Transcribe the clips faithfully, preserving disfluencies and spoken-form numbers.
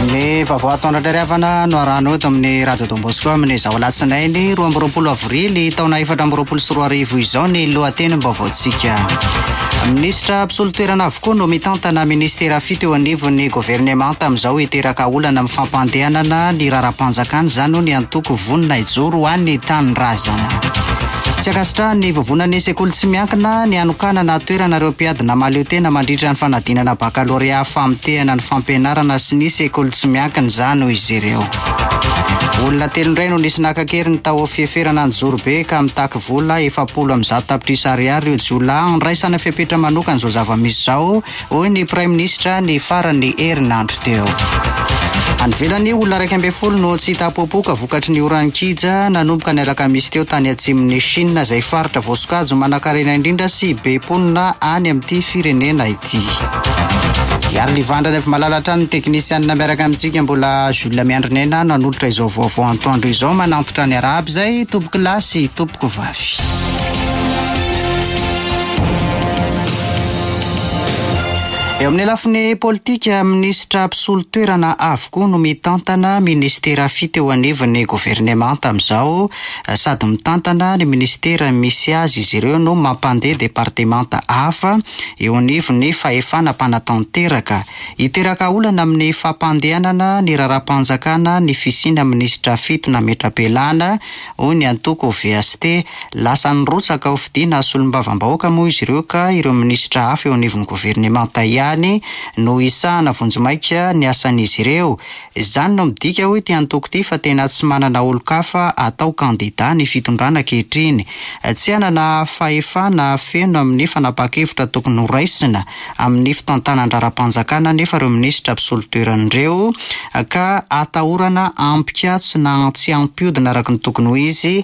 Ny vaovao tondrandreriavana no arano eto amin'ny radio Don Bosco amin'ny izao alatsinainy roa amby roapolo avrily taona efatra amby roapolo sy roa arivo izao ny lohateny-baovaontsika. Ministra mpisolo-toerana avokoa no mitantana ministera fito eo anivon'ny governemanta amin'izao hiteraka olana amin'ny fampandehanana ny raharaham-panjakana izany ny antoko vonona ijoro ho an'ny tanindrazana. Tsy akasitra ny vovonan'ny sekoly tsy miankina ny anokanana toeranareo mpiadina maleo tena mandritra ny fanadinana bakalorea famitehana ny fampianarana sy ny sekoly tsy miankina izany ho izy ireo. Olona telo indray no nisy nakakery ny tao fieferana ny Zorobe ka mitaky vola efapolo amin'ny zato tapitrisa ariary io jiola andraisana fiapetra manokana izao zava-misy izao hoy ny Prime Ministra ny farany herinandro teo. Anvelany olona raika ambin'ny folo no tsy hita popoka vokatry ny orankija nanomboka ny alakamisy teo tany atsimon'ny Chine izay faritra voasokajy manan-karena indrindra sy be mponina any amin'ity firenena ity. Iary livandrany avy malalatra ny teknisianina miaraka amintsika mbola Jules Miandrinena nanolotra izao vaovao antoandro izao manantitra ny arahaba izay tompoko lahy sy tompoko vavy. Eo amin'ny lafiny politika, ministra mpisolo-toerana avokoa no mitantana ministera fito eo anivon'ny governemanta amin'izao sady mitantana ny ministera misy azy izy ireo no mampandeha departemanta hafa eo anivon'ny fahefana mpanatanteraka. Hiteraka olana amin'ny fampandehanana ny raharaham-panjakana ny fisiana ministra fito nametra-pialana hoy ny antoko V S T lasa nirotsaka ho fidiana solombavam-bahoaka moa izy ireo ka ireo ministra hafa eo anivon'ny governemanta ihany no isahana vonjimaika ny asan'izy ireo. Izany no midika hoe ty antoko ty fa tena tsy manana olo-kafa atao kandida ny fitondrana ankehitriny. Tsy hanana fahefana feno amin'ny fanapa-kevitra tokony ho raisina amin'ny fitantanan-draharaham-panjakana nefa ireo ministra mpisolo-toeran'ireo ka atahorana ampikatso na tsy ampiodina araka ny tokony ho izy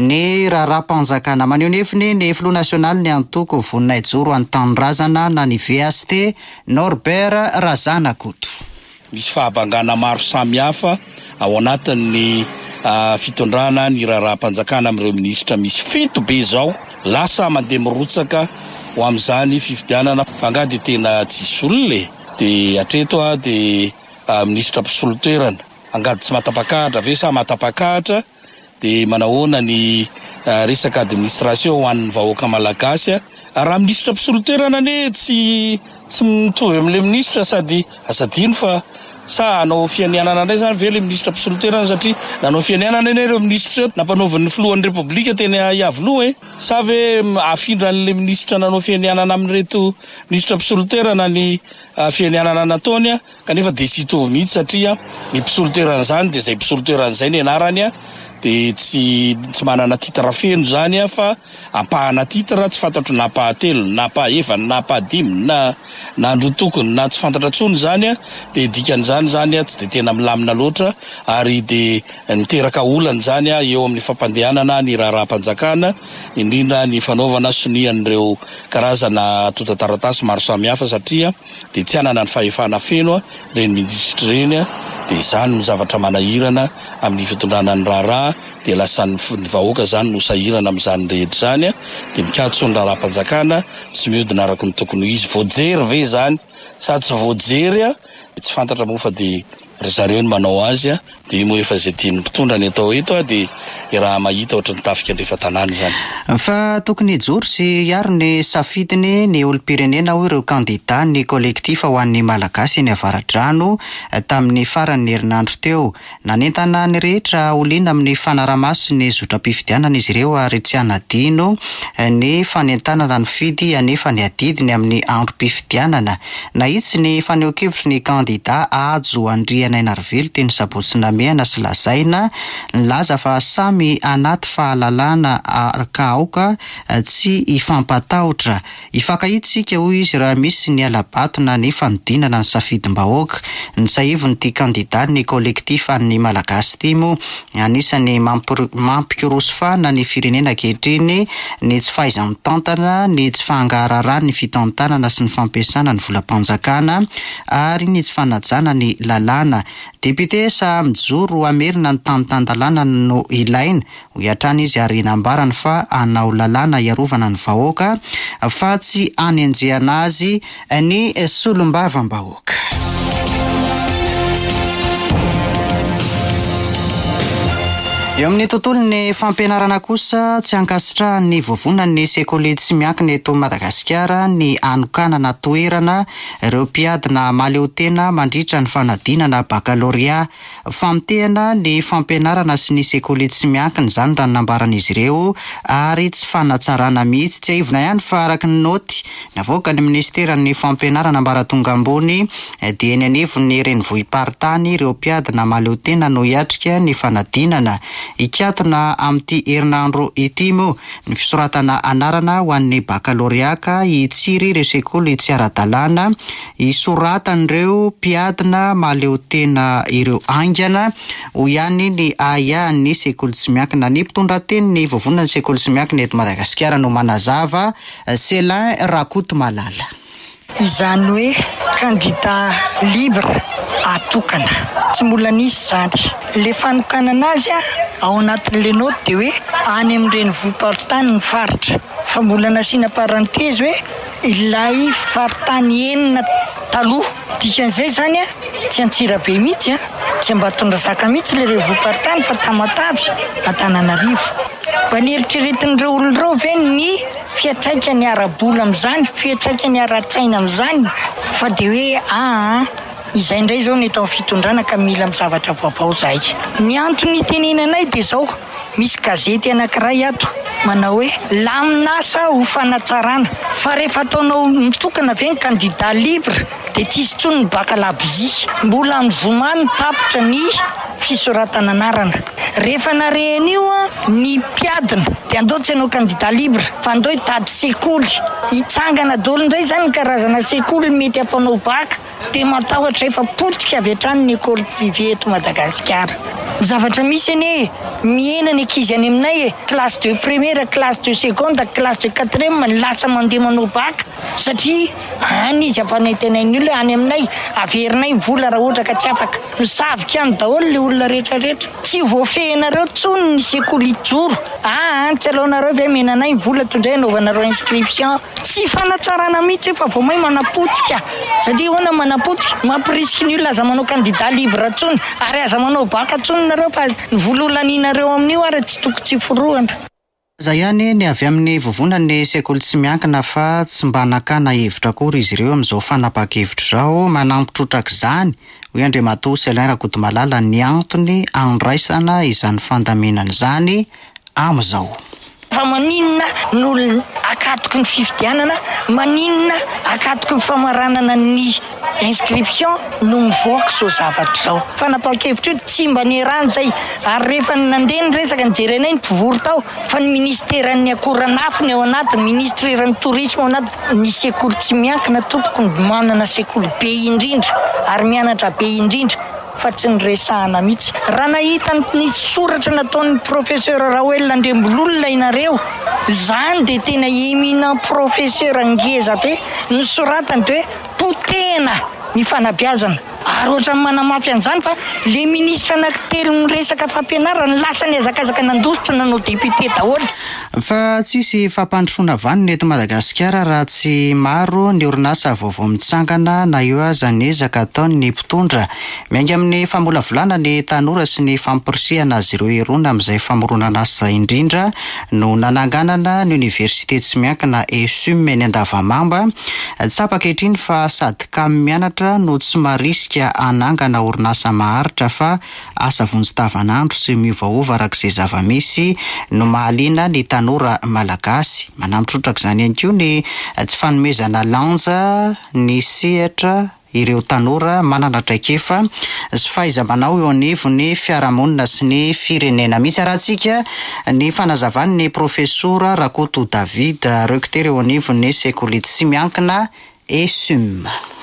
ny raharaham-panjakana. Maneho ny heviny ny Front National ny antoko vonona ijoro an'ny tanindrazana na ny V S T Norbert Razanakoto. Misy fahabangana maro samihafa ao anatin'ny uh, fitondrana ny raharaham-panjakana amin'ireo ministra misy fito be zao lasa mandeha mirotsaka ho amin'izany fifidianana fangady tena tsisy olona de atreto a de uh, ministra mpisolo-toerana angady tsy matapakahatra ve sa matapakahatra de manahoana ny uh, resaka administration ho an'ny vahoaka malagasy raha ministra mpisolo-toerana ne tsy tsy mitovy amin'le ministra sady asadino fa sa anao fianianana indray zany ve le ministra mpisolo-toerana satria nanao fianianana eny ireo ministra nampanaovan'ny filohan'ny republika tena iavoloha e sa ve afindra an'le ministra nanao fianianana amin'reto ministra mpisolo-toerana ny uh, fianianana nataony a kanefa de tsy hitovy mihitsy satria ny mpisolo-toerana zany de zay mpisolo-toerana zay ny anarany a de tsy tsy manana titra feno zany a fa ampahana titra tsy fantatro na pahatelo na pahaefany na pahadimy na na andro tokony na tsy fantatra tsony zany a de dikan'izany zany a tsy de tena milamina loatra ary de niteraka olana zany a eo amin'ny fampandehanana ny raharaham-panjakana indrindra ny fanaovana sonian'ireo karazana tota-taratasy maro samihafa satria de tsy hanana ny fahefana feno a reny ministra reny a de izany no zavatra manahirana amin'ny fitondrana ny raharaha de lasa ny vahoaka zany no sahirana amin'izany rehetra zany a de mikatso ny raharaham-panjakana tsy mihodina araka ny tokony ho izy voajery ve zany sa tsy voajery a tsy fantatra moa fa de ry zareo ny manao azy a de moa efa zay tiany mpitondra ny atao eto a de raha mahita ohatra ny tafika andrefa tanàny zany. Fa tokony hijoro sy iaro ny safidiny ny olo-pirenena ho ireo kandida ny kolektifa ho an'ny malagasy ny avaradrano tamin'ny faran'ny herinandro teo. Nanentana ny rehetra olina amin'ny fanaramaso ny zotra-pifidianana izy ireo ary tsy hanadino ny fanentanana ny fidy anefa ny adidiny amin'ny androm-pifidianana. Nahitsy ny faneho-kevitry ny kandida ajo andriana Enarvely teny Sabotsy Namehana sy lazaina nilaza fa samy anaty fahalalana ka aoka tsy ifampatahotra. Ifankahitsika hoy izy raha misy ny alabato na ny fanodinana ny safidim-bahoaka. Ny sahivon'ny ty kandida ny kolektifa ny malagasy ty moa anisany mampikirosofana ny firenena ankehitriny ny tsy fahaiza-mitantana ny tsy fahangaharahana ny fitantanana sy ny fampiasana ny volam-panjakana ary ny tsy fanajana ny lalàna. Depute Samjoro Amerina ny tanitandalana no ilaina ho iatrana izy ary nambarany fa anao lalàna iarovana ny vahoaka fa tsy anenjehana azy ny solombavam-bahoaka. eo amin'ny tontolo ny fampianarana kosa tsy ankasitraha ny vovonany sekoly tsy miankina eto Madagasikara ny anokanana toerana ireo mpiadina mahaleotena mandritra ny fanadinana bakalorea. Famotehana ny fampianarana sy ny sekoly tsy miankina izany raha nambaran'izy ireo ary tsy fanatsarana mihitsy. Tsy aivona ihany fa araka ny noty navoaka ny ministeran'ny fampianarana ambaratonga ambony dia eny anivon'ny renivohim-paritany ireo mpiadina mahaleotena no hiatrika ny fanadinana ikatona amin'ity herinandro ity moa ny fisoratana anarana ho an'ny bakaloreaka hitsiry ireo sekoly tsy ara-dalàna hisoratan'ireo mpiadina mahaleotena ireo aingana ho ihany ny aian'ny sekoly tsy miankina. Ny mpitondra teny ny vovonana ny sekoly tsy miankina eto Madagasikara no manazava Selin Rakoto Malala. Izany hoe candidat libre atokana tsy mbola nisy zany le fanokanana azy ao anatin'le note dia hoe any amin'ireny vohim-paritany ny faritra fa mbola nasiana parenthèse hoe ilay faritany enina taloha dikan'izay zany a tsy Antsirabe mihitsy a tsy Ambatondrazaka mihitsy le re vohim-paritany fa Tamatavy Antananarivo mba nieritreretin'ireo olon'ireo ve ny fiatraikany ara-bola amin'izany fiatraikany ara-tsaina amin'izany fa dia hoe ah izay indray zao ny eto amin'ny fitondrana ka mila amin'ny zavatra vaovao zahay. Ny antony tenenanay dia zao misy gazety anankiray ato manao hoe laminasa ho fanatsarana fa rehefa ataonao mitokana ve ny candidat libre dia tsisy tsony ny bakalabzi mbola mizomany tapitra ny fisoratana anarana. Rehefa narehan'io ny mpiadina dia andao tsy hanao candidat libre fa andao hitady sekoly hitsangana daholo indray zany ny karazana sekoly mety ampanao baka dia matahotra efa politika avy hatrany ny école privé eto Madagasikara. Zavatra misy anie miena ny ankizy any aminay classe de première, classe de seconde, classe de quatrième lasa mandeha manao baka satria any izy ampanentenay le any aminay averinay vola raha ohatra ka tsy afaka misavika any daholo le olona rehetrarehetra tsy voafehinareo tsony ny sekoly joro ah tsy alohanareo ve menanay vola tondray anaovanareo inscription tsy fanatsarana mihitsy fa vao may manapotika satria hoana manapotika mampirisky ny olona aza manao candidat libre tsony ary aza manao baka tsony nareo fa ny vololaninareo amin'io ary tsy toko tsy forohana. Za ihany ny avy amin'ny vovonany sekoly tsy miankina fa tsy mba nakana hevitra akory izy ireo amin'izao fanapaka-hevitra izao manampitrotraka izany hoe Andriamatoa Selin Rakoto Malala ny antony andraisana izany fandamenana izany amin'izao. Fa maninona no akatoky ny fifidianana, maninona akatoky ny famaranana ny inscription no mivoaka zao zavatra zao. Fanapaka-hevitra io tsy mba nirany zay ary rehefa nandeha ny resaka nijerenay ny mpivory tao fa ny ministeran'ny akoranafiny ao anaty ministeran'ny tourisme ao anaty ny sekoly tsy miankina tokony manana sekoly be indrindra ary mianatra be indrindra fa tsy niresahana mihitsy. Raha nahita ny soratra nataon'ny professeur Raoel Andrembololona inareo zany dia tena eminent professeur ngeza be ny soratany dia hoe potehana ny fanabeazana ary ohatra ny manamafy an'izany fa le ministra anankitelo niresaka fampianarana lasa ny azakazaka nandositra nanao député daholo. Fa tsisy fampandrosoana vanina eto Madagasikara raha tsy maro ny orinasa vaovao mitsangana na eo aza ny ezaka ataon'ny mpitondra miainga amin'ny famolavolana ny tanora sy ny fampirisihana azy ireo erona amin'izay famoronana asa indrindra no nananganana ny université tsy miankina ESUM eny Andavamamba. Tsapaka-kehitriny fa sady kamo mianatra no tsy marisika anangana orinasa maharitra fa asa vonjy-davanandro sy miovaova arak'izay zava-misy no mahaliana ny tanora malagasy. Manampitrotraka izany ihany koa ny tsy fanomezana lanja ny sehatra ireo tanora manana traikefa sy fahaiza-manao eo anivon'ny fiarahamonina sy ny firenena mihitsy. Rahantsika ny fanazavany ny professora Rakoto David recteur eo anivon'ny sekoly tsy miankina ESUM.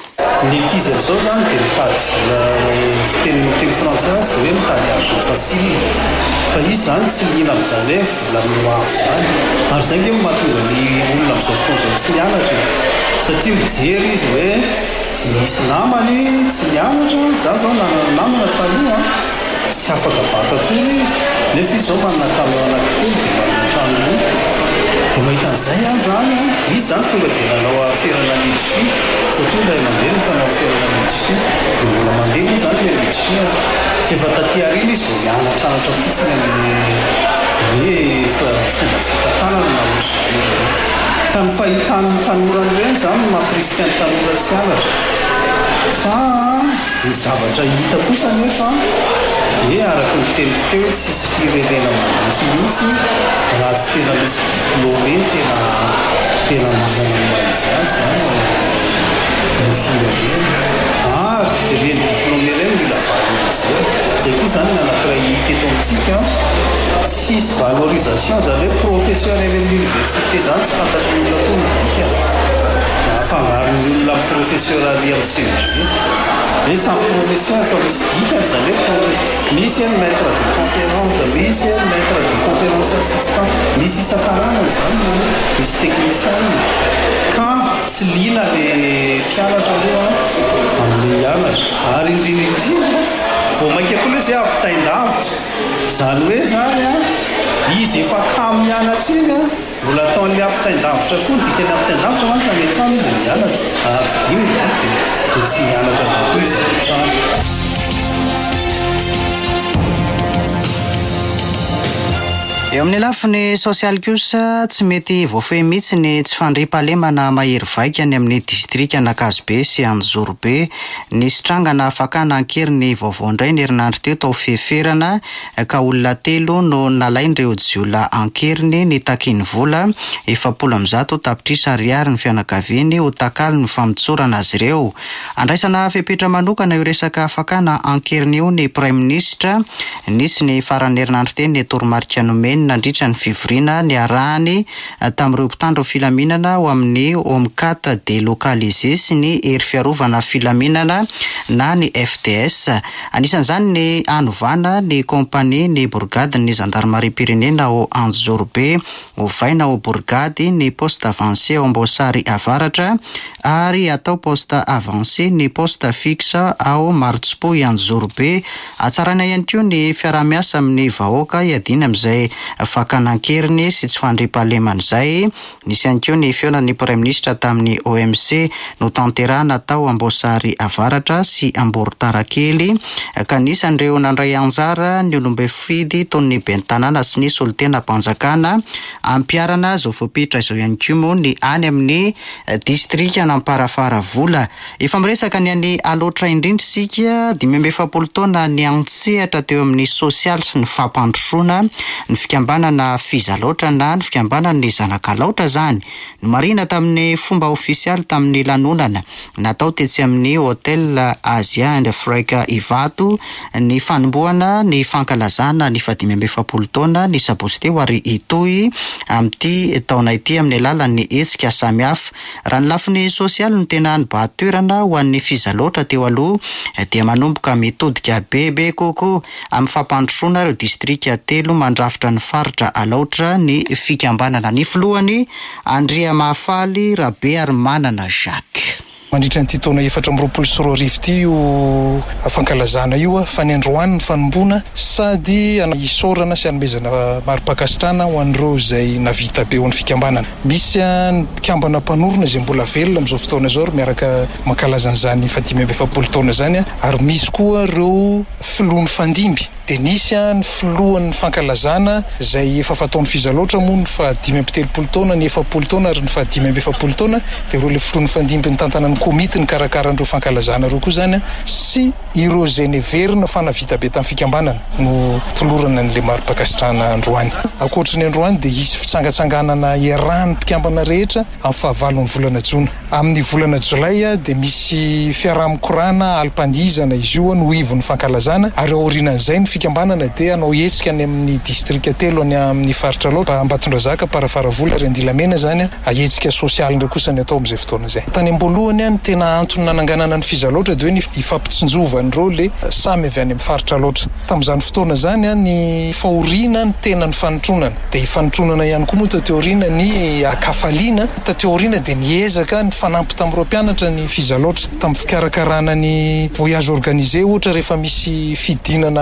Ny ankizy amin'izao zany dia mitady vola fiteny teny frantsay dia hoe mitady argent facile fa izy zany tsy mihina amin'izany hoe vola minoavo zany ary izay nge mahatonga ny olona amin'izao fotoana izao tsy mianatra satria mijery izy hoe misy namany tsy mianatra za zao nanana namana taloha tsy afaka baka kory izy nefa izy zao manana kamo anankitelo dia manana trano roa dia mahita an'izay a zany izy zany tonga dia nanao aferana médecine satria ndray mandeha no tanao aferana médecine dia mbola mandeha moa zany le médecine efa taty arina izy vao mianatranatra fotsiny amin'ny hoe fomba fitantanana na ohatr'izany ka ny fahitany tanora ireny zany mampirisika ny tanora tsy halatra fa ny zavatra hita kosa nefa dia araka ny teniko teo tsisy firenena mandroso mihitsy raha tsy tena misy diplôme tena tena manana maizy azy zany ny firenena ary reny diplôme reny mila valorisé zay koa zany ny anankiray hita eto amintsika tsisy valorisation zany hoe professeur eny amin'ny université zany tsy fantatra ny olona koa midika afangaron'ny olona professeur ary amin'ny C E G hoe samy professeur fa misy dika zany hoe misy ny maître de conférence misy ny maître de conférence assistant misy isan-karazany zany misy technicien ka tsy lina le mpianatra aloha amin'ny hianatra ary indrindraindrindra vao mainka koa loha zay ampitain-davitra zany hoe zany a izy efa kamo mianatra iny a mbola ataon'le ampitain-davitra koa dika ny ampitain-davitra mantsy ametrano izy mianatra avidimy zavy dia dia tsy mianatra vakoa izy ametrano. eo amin'ny lafiny sosialy kosa tsy mety voafehy mihitsy ny tsy fandriam-pahalemana mahery vaika ny amin'ny distrika Anakazobe sy Anjorobe. Ny sitrangana fakana ankery ny vaovao indray ny herinandro teo tao feferana ka olona telo no nalain'ireo jiolahy ankeriny ny takiny vola efapolo amby zato tapitrisa ariary ny fianakaviany ho takalo ny famitsorana azy ireo. Andraisana fepetra manokana io resaka fakana ankeriny io ny Prime Ministre. Nisy ny farany herinandro teny ny toromarika nomeny nandritra ny fivoriana ny arahany tamin'ireo mpitandro filaminana ho amin'ny omkat délocalisé sy ny hery fiarovana filaminana na ny F D S. Anisan'izany ny anovana ny kompani ny bourgade ny gendarmerie pirenena ao Anjorobe ho vaina ho bourgade ny poste avancé ao Ambosary avaratra ary atao poste avancé ny poste fixe ao Martspo Anjorobe. Atsarana ihany koa ny fiaramiasa amin'ny vahoaka iadina amin'izay fakanankeriny sy tsy fandriam-pahalemana izay. Nisy ihany koa ny fiona ny Prime Ministre tamin'ny O M C no tanterahana tao Ambosary avaratra sy Amboritarakely ka nisan'ireo nandray anjara ny olombe fidy toy ny bentanàna sy ny solitena mpanjakana ampiarana zao voapitra izao ihany koa moa ny any amin'ny distrika Namparafara vola. Efa miresaka ny any aloatra indrindra sika dimy amby efapolo taona ny antsehatra teo amin'ny sosialy sy ny fampandrosoana ny fikambanana fizalaotra na ny fikambanana ny zanakalaotra zany no marina tamin'ny fomba ofisialy tamin'ny lanonana natao tetsy amin'ny hôtel Asia and Africa Ivato ny fanombohana ny fankalazana ny fadimy amby efapolo taona ny sabosy teo ary itoy amin'ity taona ity amin'ny alalan'ny hetsika samihafa. Raha ny lafiny sosialy no tena ny bahatoerana ho an'ny fizalaotra teo aloha dia manomboka mitodika bebe kokoa amin'ny fampandrosoana ireo distrika telo mandrafitra ny faritra alaotra ny fikambanana. Ny filohany Andria Mahafaly Rabe ary Manana Jacques. Mandritra ny taona efatra amby roapolo sy roa arivo ity io fankalazana io fa ny androany ny fanombona sady isorana sy anomezana mari-pakasitrana ho an'ireo izay navita be ho an'ny fikambanana. Misy ny mpikambana mpanorona izay mbola velona amin'izao fotoana izao miaraka mankalaza an'izany fadimy amby efapolo taona izany ary misy koa ireo filohan'ny fandimby dia nisy ny filohan'ny fankalazana izay efa fataon'ny fizalaotra moa ny fadimy amby telopolo taona ny efapolo taona ary ny fadimy amby efapolo taona dia ireo le filohan'ny fandimby ny tantanan'ny komity ny karakaran'ireo fankalazana ireo koa zany sy ireo izay neverina fa navita be tamin'ny fikambanana no tolorana n'le mari-pakasitrana androany. Ankoatra ny androany dia isy fitsangatsanganana iarahan'ny mpikambana rehetra amin'ny fahavalon'ny volana jona. Amin'ny volana jolay dia misy fiaraha-mikorana alim-pandihizana izy io no ivon'ny fankalazana ary aorianan'izay ny fikambanana dia anao hetsika any amin'ny distrika telo any amin'ny faritra loatra Ambatondrazaka Parafaravola ary Andilamena zany ahetsika sosialy ndray kosa ny atao amin'izay fotoana izay. Tany am-boalohany ny tena antony nananganana ny fizalaotra dia hoe ny ifampitsinjovan'ireo le samy avy any amin'ny faritra loatra. Tamin'izany fotoana zany ny fahoriana ny tena ny fanotronana dia ifanotronana ihany koa moa tateoriana ny akafaliana tateoriana dia niezaka ny fanampy tamin'ireo mpianatra ny fizalaotra tamin'ny fikarakarana ny voyage organisé ohatra rehefa misy fidinana miaraka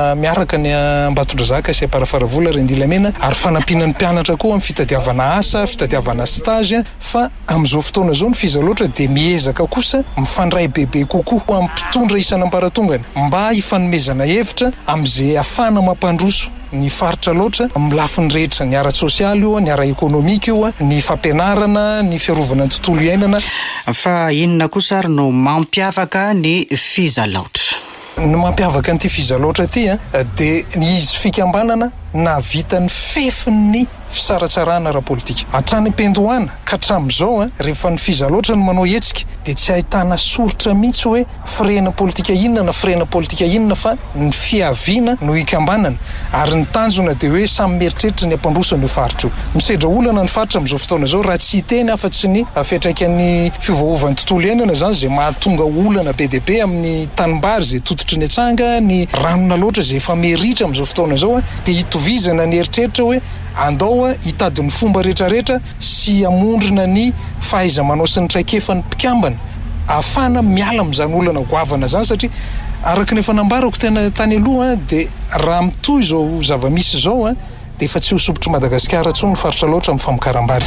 manaraka ny Ambatondrazaka sy Parafaravola Rendilamena ary fanampinan'ny mpianatra koa amin'ny fitadiavana asa, fitadiavana stage fa amin'izao fotoana zao ny fizaloatra dia miezaka kosa mifandray bebe kokoa amin'ny mpitondra isan'amparatongany mba hifanomezana hevitra amin'izay afana mampandroso ny faritra loatra amin'ny lafiny rehetra, ny ara-tsosialy io, ny ara-ekônomika io, ny fampianarana, ny fiarovana ny tontolo iainana. Fa inona kosa ary no mampiavaka ny fizalaotra? Ny mampiavaka an'ity fizalaotra ity dia ny izy fikambanana na vitany fefin'ny fisaratsarana ara-politika. Hatrany am-pendohana ka hatramin'izao rehefa ny fizalaotra no manao hetsika dia tsy ahitana soritra mihitsy hoe firena politika inona na firena politika inona fa ny fiaviana no ikambanana ary ny tanjona dia hoe samy mieritreritra ny ampandrosany io faritra io. Misedra olana ny faritra amin'izao fotoana izao raha tsy hiteny afa-tsy ny fiantraikan'ny fiovaovan'ny tontolo iainana zany izay mahatonga olana be dia be amin'ny tanimbary izay tototry ny atsanga, ny ranona loatra izay efa miheritra amin'izao fotoana izao dia hitovizana ny eritreritra hoe andao hitady ny fomba rehetrarehetra sy amondrina ny fahaiza-manao sy ny traikefan'ny mpikambana ahafana miala amin'izany olana goavana zany satria araka ny efa nambarako tena tany aloha dia raha mitoy izao zava-misy izao dia efa tsy ho sopotry Madagasikara intsony ny faritra loatra amin'ny famokaram-bary.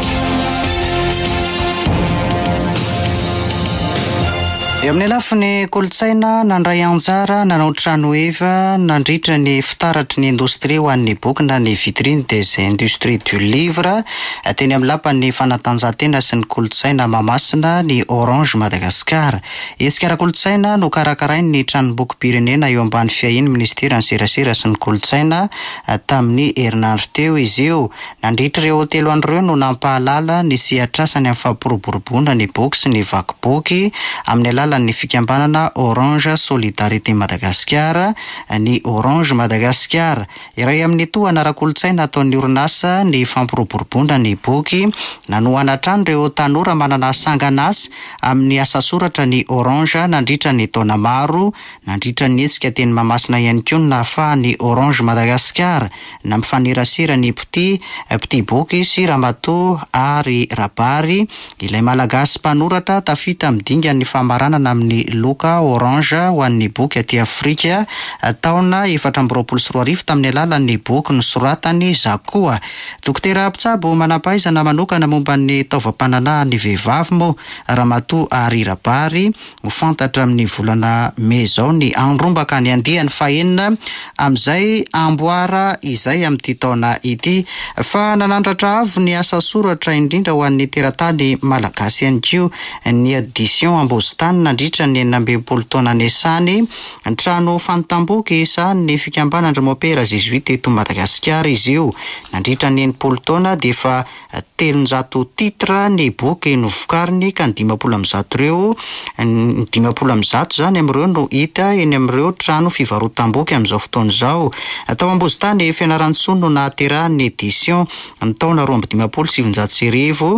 Eo amin'ny lafiny kolontsaina nandray anjara nanao trano eva nandritra ny fitaratry ny indostria ho an'ny boky na ny vitrine des industries du livre teny amin'ny lapan'ny fanatanjahantena sy ny kolontsaina Mahamasina ny Orange Madagascar. Hetsika ara-kolontsaina no karakarainy ny tranom-boky pirenena eo ambany fiahin'ny ministeran'ny serasera sy ny kolontsaina tamin'ny herinandro teo izy io. Nandritra ireo telo andro ireo no nampahalala ny siatrasany amin'ny fampiroboroboana ny boky sy ny vakiboky amin'ny alala ny fikambanana Orange Solidarité Madagascar, ny Orange Madagascar. Iray amin'ny tohana ara-kolontsaina ataon'ny orinasa ny fampiroboroboana ny boky nanohana trano ireo tanora manana sangan'asa amin'ny asa soratra ny Orange nandritra ny taona maro, nandritra ny hetsika teny Mahamasina ihany koa no nahafahan'ny Orange Madagascar na mifanerasera ny piti piti boky sy ramatoa ary rabary. Ilay malagasy mpanoratra tafita midinga ny famarana amin'ny loka Orange ho an'ny boky aty Afrika taona efatra amby roapolo sy roa arivo tamin'ny alalan'ny boky nosoratany Zakoa. Dokotera Mpitsabo manam-pahaizana manokana momba ny taovam-pananahy ny vehivavy moa ramatoa ary rabary ho fantatra amin'ny volana Mey zao ny andrombaka ny andiany fahenina amin'izay amboara izay amin'ity taona ity fa nanandratra avy ny asa soratra indrindra ho an'ny teratany malagasy ihany koa ny édition Ambositany nandritra ny enina amby enimpolo taona nesany trano fanotam-boky isa ny fikambanana mopera jesuite eto Madagasikara izy io. Nandritra ny enimpolo taona dia efa telonjato titra ny boky novokariny ka ny dimampolo amby zato ireo ny dimampolo amby zato zany amin'ireo no hita eny amin'ireo trano fivarotam-boky amin'izao fotoana izao. Tao Ambositany Fianarantsony no nahaterahan'ny édition ny taona roa amby dimampolo sy sivinjato sy arivo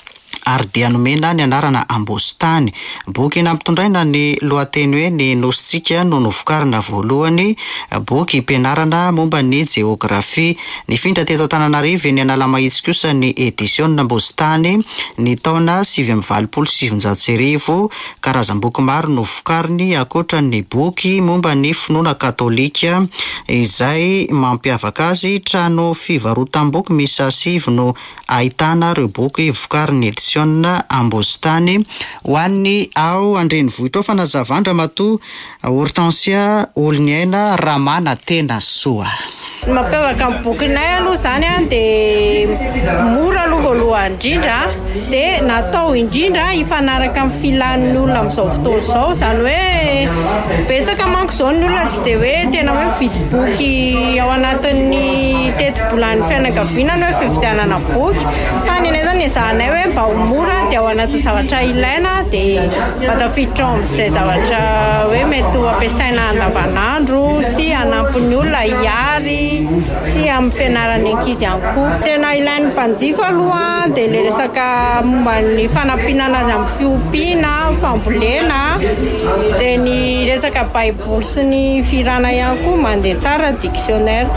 ary dia nomena ny anarana Ambositany. Boky nampitondraina ny lohateny hoe ny nositsika no novokarina voalohany, boky mpianarana momba ny geografia. Nifindra teto Antananarivo ny Analamahitsy kosa ny édition Ambositany ny taona sivy amby valopolo sy sivinjato sy arivo. Karazam-boky maro novokariny akoatra ny boky momba ny finoana katolika izay mampiavaka azy. Trano fivarotam-boky misa sivy no ahitana ireo boky vokariny édition Ambositany ho an'ny ao Andrenivohitra ao fanazavandra matoa Hortensia Oloniaina Ramana tena soa. Mampiavaka amin'ny bokinay aloha zany a dia mora aloha voalohany indrindra dia natao indrindra hifanaraka amin'ny filan'ny olona amin'izao fotoana izao, zany hoe betsaka manko izao ny olona tsy dia hoe tena hoe mividy boky ao anatin'ny teti-bolan'ny fianakaviana ny hoe fividianana boky fa ny anay zany ezahanay hoe mba ho mora dia ao anatin'ny zavatra ilaina dia mba tafiditra ao amin'izay zavatra hoe mety ho ampiasaina andavanandro sy hanampy ny olona hiary sy amin'ny fianaran'ny ankizy ihany koa. Tena ilain'ny mpanjifa aloha dia ilay resaka momba ny fanampinana azy amin'ny fiompiana, fambolena dia ny resaka baiboly sy ny firana ihany koa mandeha tsara dictionnaire.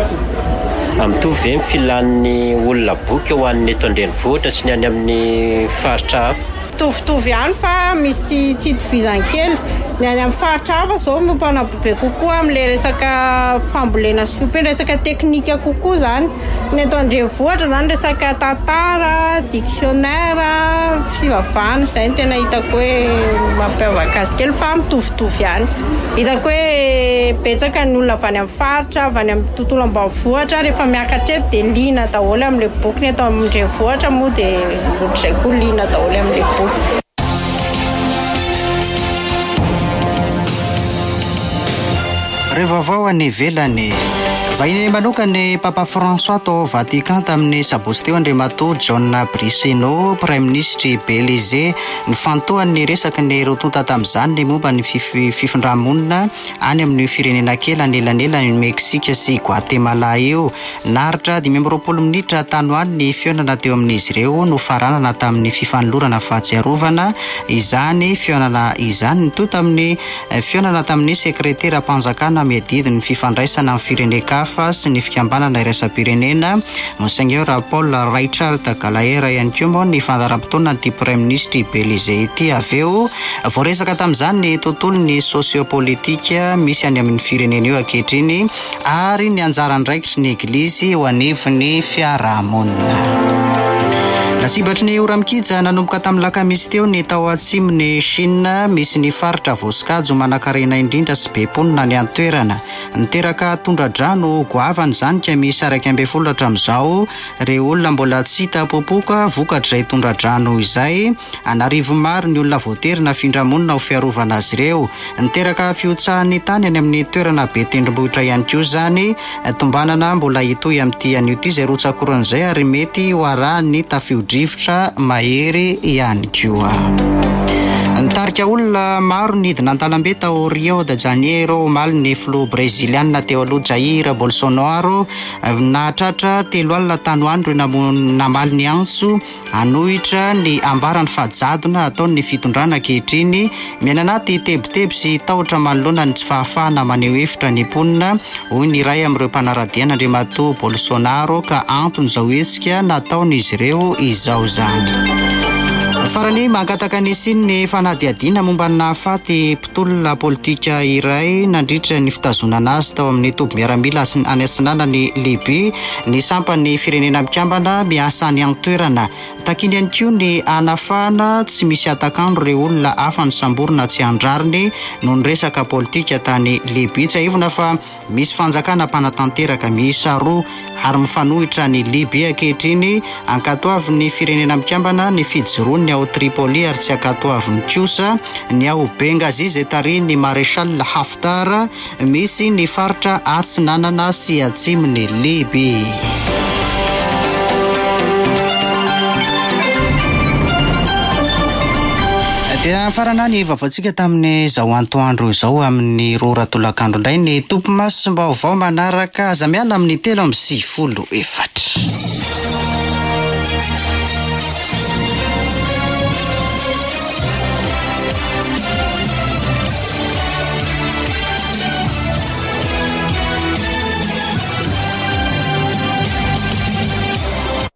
Mitovy ny filan'ny olona boky ho an'ny eto Andrenivohitra sy ny any amin'ny faritra hafa. Mitovitovy ihany fa misy tsy itovizany kely. ny any amin'ny faritra hafa zao mampana bebe kokoa amin'ilay resaka fambolena sy fiompiana resaka teknika kokoa zany ny eto andrenivohitra zany resaka tantara dictionnaire fivavahana izay ny tena hitako hoe mampiavaka azy kely fa mitovitovy ihany hitako hoe betsaka ny olona avy any amin'ny faritra avy any amin'ny tontolo ambanivohitra rehefa miakatra eto dia liana daholo amin'ilay boky ny eto andrenivohitra moa dia ohatr'izay koa liana daholo amin'ilay boky. Rehefa avao any ivelany vahiny manokany Papa François tao Vatican tamin'ny sabotsy teo andriamatoa John Brissino, Prime Ministre Belize, nifantohany resaky ny rotonta tamin'izany ny momba ny fif- fifindra-monina any amin'ny firenena kely anelanelany Meksika sy Guatemala io. Naritra dimy amby roapolo minitra tanoany ny fionana teo amin'izy ireo no faranana tamin'ny fifanolorana fahatsiarovana. Izany fionana izany nitoy tamin'ny fionana tamin'ny sekretera mpanjakana miadidiny fifandraisana amin'ny firenekafa sy ny fikambanana iraisam-pirenena Monseigneur Paul Richard Gallagher ihany koa moa ny fandaram-potoana ny Prime Ministre Belize ity. Avy eo voaresaka tamin'izany ny tontolony sociopolitika misy any amin'ny firenena io ankehitriny ary ny anjara andraikitry ny eglizy ho anivon'ny fiarahamonina. Lasibatry ny ora mikija nanomboka tamin'ny lakamisy teo ny tao atsimon'ny Chine misy ny faritra voasikajo manan-karena indrindra sy be mponina ny antoerana. Niteraka tondra-drano goavana izany ka misy araika ambin'ny folo hatramin'izao ireo olona mbola tsy hita popoka vokatr'izay tondra-drano izay. Anarivo maro ny olona voaterina findra-monina ho fiarovana azy ireo. Niteraka fiotsahan'ny tany any amin'ny toerana be tendrombohitra ihany koa izany. Tombanana mbola hitohy amin'ity anio ity izay rotsakoran'izay ary mety ho arahany tafio-drivotra mahery ihany koa. Nitarika olona maro nidina an-talambe tao Rio de Janeiro omaly ny filoha breziliana teo aloha Jair Bolsonaro. Nahatratra telo alina tanoandro namo- namaly ny antso anohitra ny ambarany fahajadona ataony fitondrana ankehitriny miaina anaty tebotebo sy tahotra manoloana ny tsy fahafahana maneho hevitra ny mponina. Hoy ny iray amin'ireo mpanaradiana andriamatoa Bolsonaro ka antony zao hetsika nataony izy ireo izao zany. Farany mangataka ny siny ny fanadihadiana momba ny nahafaty mpitolona politika iray nandritra ny fitazonana azy tao amin'ny toby miaramila sy- any atsinanany Libia. Ny sampany firenena mikambana miasa any antoerana. Takiny ihany koa ny anafahana tsy misy atakandro ireo olona hafa ny samborina tsy andrariny no ny resaka politika tany Libia. Tsy aivona fa misy fanjakana mpanatanteraka miisa roa ary mifanohitra ny Libia ankehitriny. Ankatoavin'ny firenena mikambana ny fijoroany ao Tripoli ary tsy ankatoaviny kosa ny ao Benghazi tary ny Maréchal Haftar misy ny faritra atsinanana sy atsimon'ny Libia. Dia farana ny vaovaontsika tamin'ny zao antoandro zao amin'ny roa ratolakandro indray ny tompo maso mba vaovao manaraka aza miala amin'ny telo amby sivifolo efatra.